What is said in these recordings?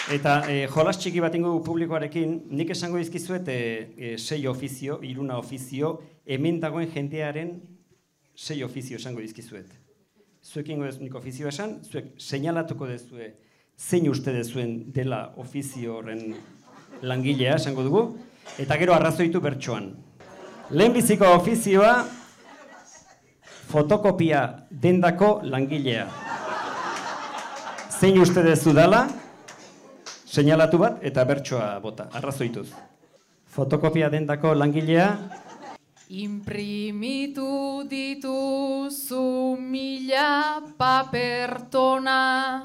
Eta jolas txiki bat ingo publikoarekin, nik esango dizkizuet 6 ofizio, 3 ofizio, hemen dagoen jendearen 6 ofizio esango dizkizuet. Zuek ingo ez nik ofizio esan, zuek seinalatuko dezue zein uste dezuen dela ofizio horren langilea esango dugu, eta gero arrazoitu bertsoan. Lehenbiziko ofizioa, fotokopia dendako langilea. Zein uste dezu dela, seinalatu bat eta bertsoa bota, arrazoituz. Fotokopia dendako langilea. Imprimitu dituzu 1000 papertona,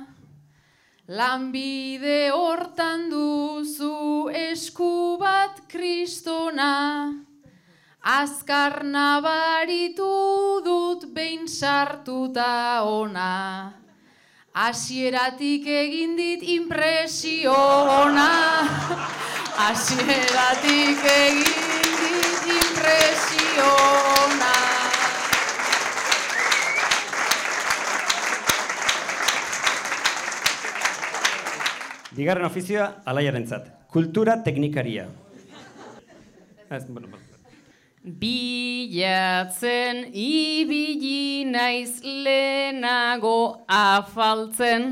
lanbide hortan duzu esku bat kristona, azkar nabaritu dut behin sartuta ona, hasieratik egin dit impresio ona, hasieratik egin dit impresio ona. Bigarren ofizioa Alaiarentzat. Kultura teknikaria. Bilatzen ibili naiz lehenago afaltzen,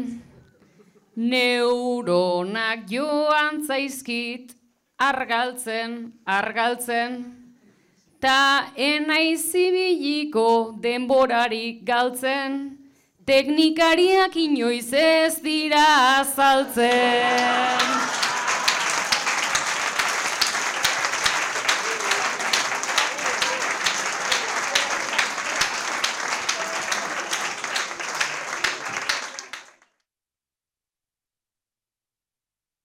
neuronak joan zaizkit argaltzen, ta enaiz ibiliko denborarik galtzen, teknikariak inoiz ez dira azaltzen.